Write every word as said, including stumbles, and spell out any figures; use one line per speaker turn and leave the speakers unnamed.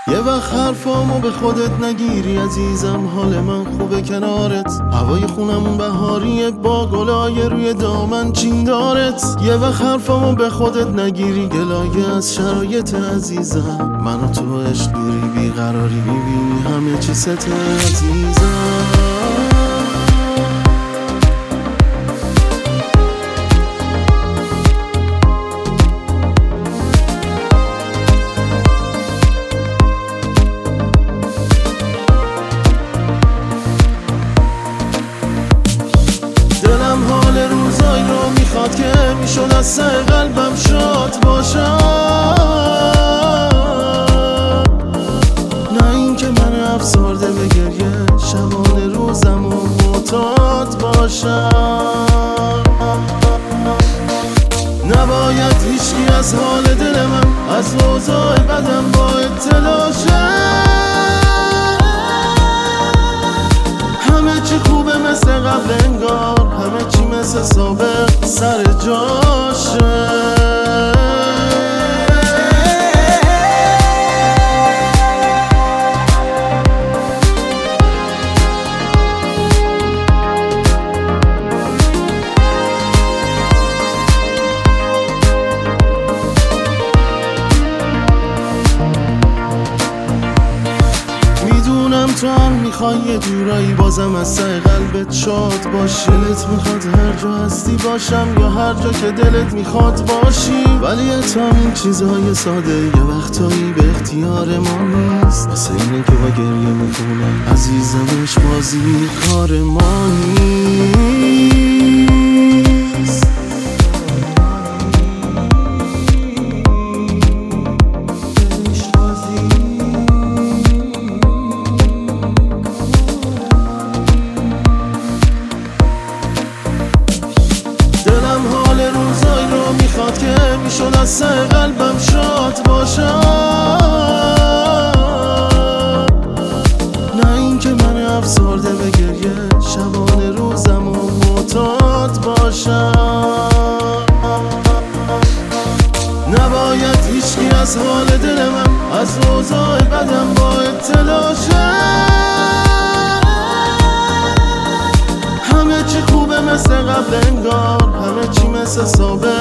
یه وقت حرفامو به خودت نگیری عزیزم، حال من خوبه کنارت. هوای خونمون بهاریه با گلای روی دامن چیندارت. یه وقت حرفامو به خودت نگیری گلایه از شرایط عزیزم. من و تو عشق دوری بیقراری میبینی همه چی ست عزیزم. دلم حال روزای رو میخواد که میشد از سر قلبم شاد باشم، نه این که من افسرده به گریه شبانه روزم و معتاد باشم. نباید هیچکی از حال دل من از اوضاع بدم با اطلاع شه. همه چی خوبه مثل قبل انگار، همه چی مثل سابق سر جاشه. میدونم تو هم میخوای یه جورایی بازم از سر قلبت شاد باشی. دلت میخواد هر جا هستی باشم یا هر جا که دلت میخواد باشی، ولی تا این چیزهای ساده یه وقتایی به اختیار ما نیست. واسه اینه که با گریه میکنم عزیزمش بازی کار ما نیست. دلم حال روزای رو میخواد که میشد از سر قلبم شاد باشم، نه این که من افسرده به گریه شبانه روزم و معتاد باشم. نباید هیچکی از حال دل من از اوضاع بدم با اطلاع شه. همه چی خوبه مثل قبل انگار، همه چی مثل سابق